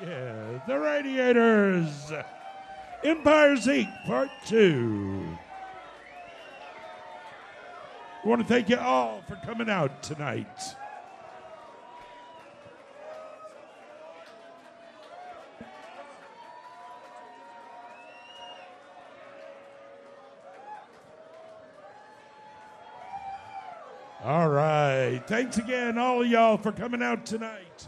Yeah, the Radiators. Empire's Inc. Part 2. I want to thank you all for coming out tonight. All right. Thanks again, all of y'all, for coming out tonight.